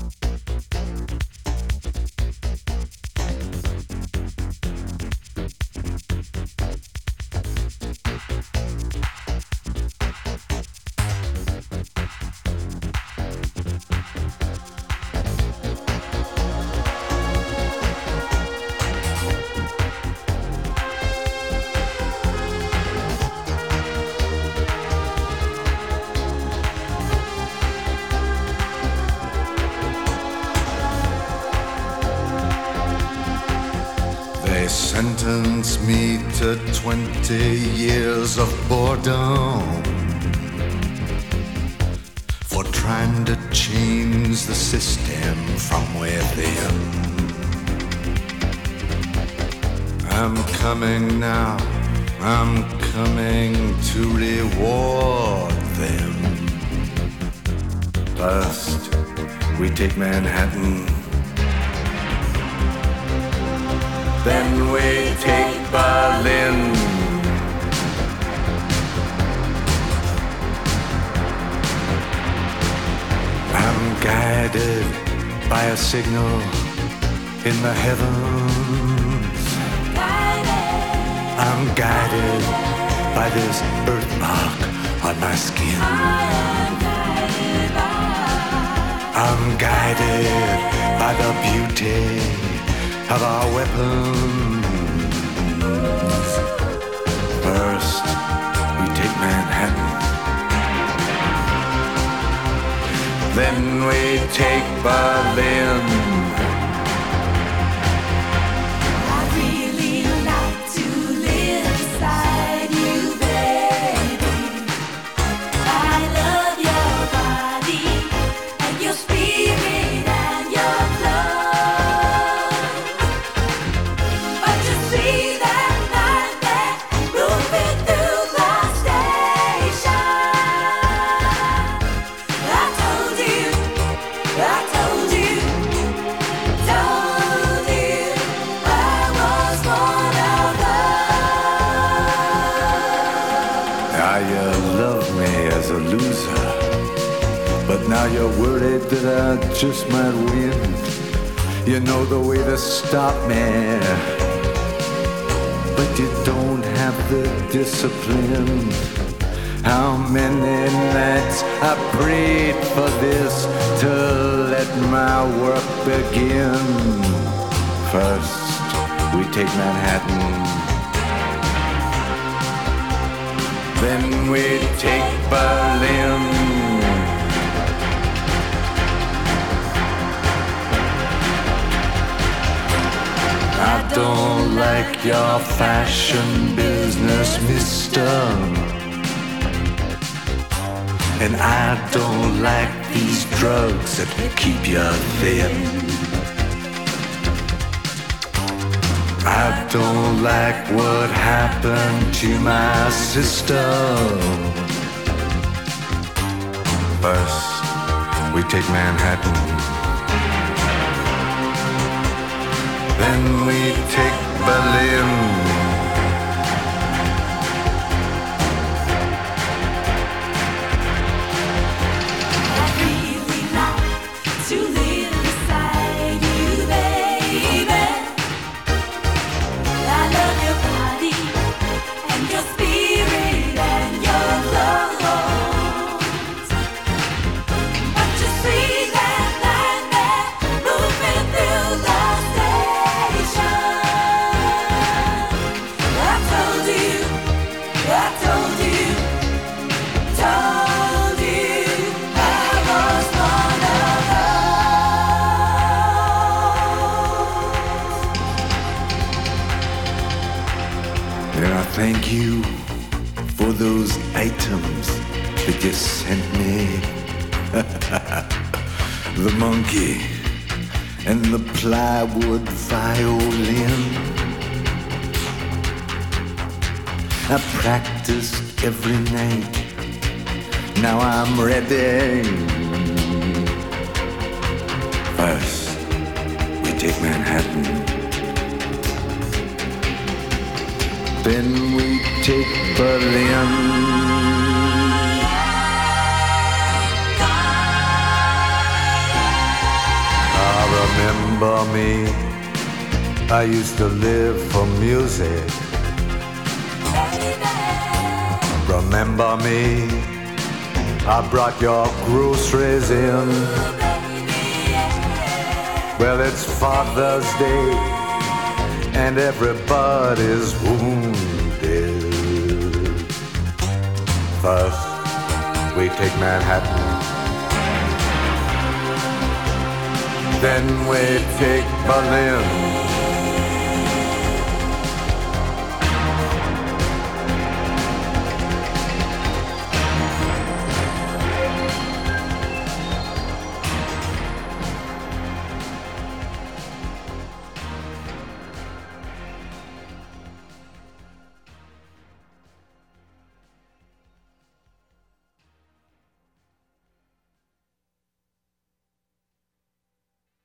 They sentenced me to 20 years of boredom for trying to change the system from within. I'm coming now, I'm coming to reward them. First, we take Manhattan. Then we take Berlin. I'm guided by a signal in the heavens. I'm guided by this birthmark on my skin. I'm guided by the beauty of our weapons. First, we take Manhattan. Then we take Berlin. I'd really like to live beside you, baby. I love your body and your spirit and your love. But you see that night there moving through the station. I told you I was one of those. Now you love me as a loser, but now you're worried that I just might win. You know the way to stop me, but you don't have the discipline. How many nights I prayed for this to let my work begin. First, we take Manhattan. Then we take Berlin. I don't like your fashion business, mister. And I don't like these drugs that keep you thin. I don't like what happened to my sister. First, we take Manhattan. Then we take Berlin. Thank you for those items that you sent me. The monkey and the plywood violin. I practiced every night. Now I'm ready. First, we take Manhattan. Then we take Berlin. Remember me? I used to live for music. Remember me? I brought your groceries in. Well, it's Father's Day and everybody's wounded. First, we take Manhattan. Then we take Berlin.